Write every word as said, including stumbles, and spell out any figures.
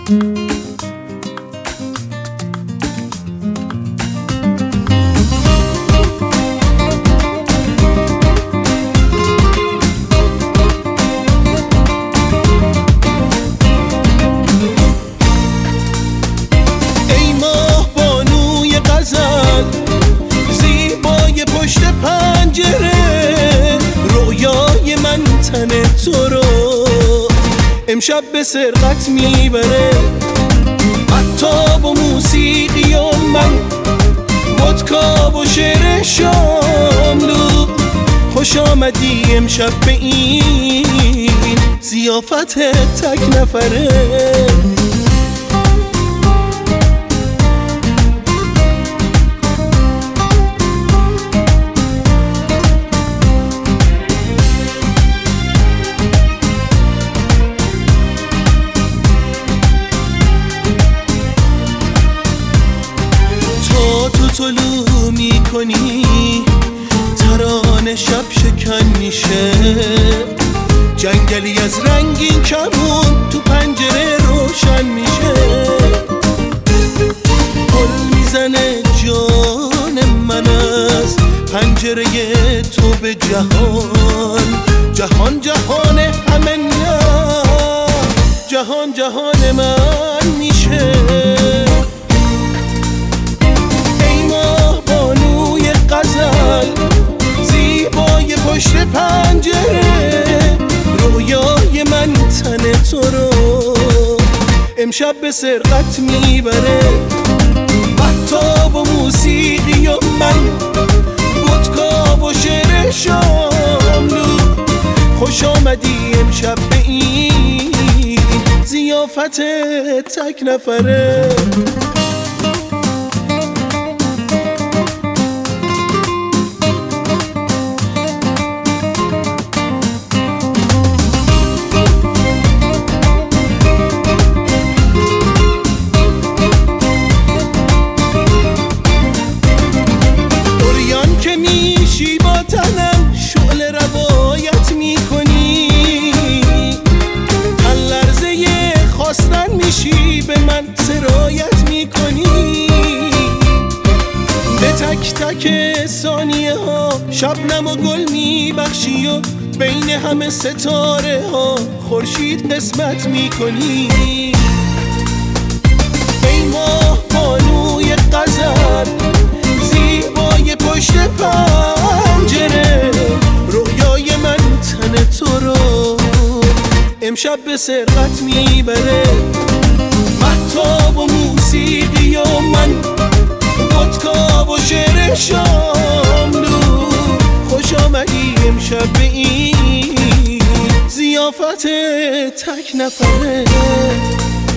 زیبای پشت پنجره، رویای من تن تو رو امشب به سرقت میبره. حتی با موسیقی و من، ودکا و شعر شاملو، خوش آمدی امشب به این ضیافت تک نفره. طلوع میکنی ترانه شب شکن میشه، جنگلی از رنگین کمون تو پنجره روشن میشه. گل میزنه جان من از پنجره تو به جهان، جهان جهان همه نه، جهان جهان من میشه. زیبای پشت پنجره، رویای من تن تو رو امشب به سرقت میبره. حتی با موسیقی و من، ودکا و شعر شاملو، خوش آمدی امشب به این ضیافت تک نفره. تنم شعله روایت میکنی، هر لرزه خواستن میشی به من سرایت میکنی. به تک تک ثانیه ها شبنم و گل میبخشی و بین همه ستاره ها خورشید قسمت میکنی. ای ماه بانوی غزل، زیبای پشت پنجره، رویای من تن تو رو امشب به سرقت میبره. حتی با موسیقی و من، ودکا و شعر شاملو، خوش آمدی امشب به این ضیافت تک نفره.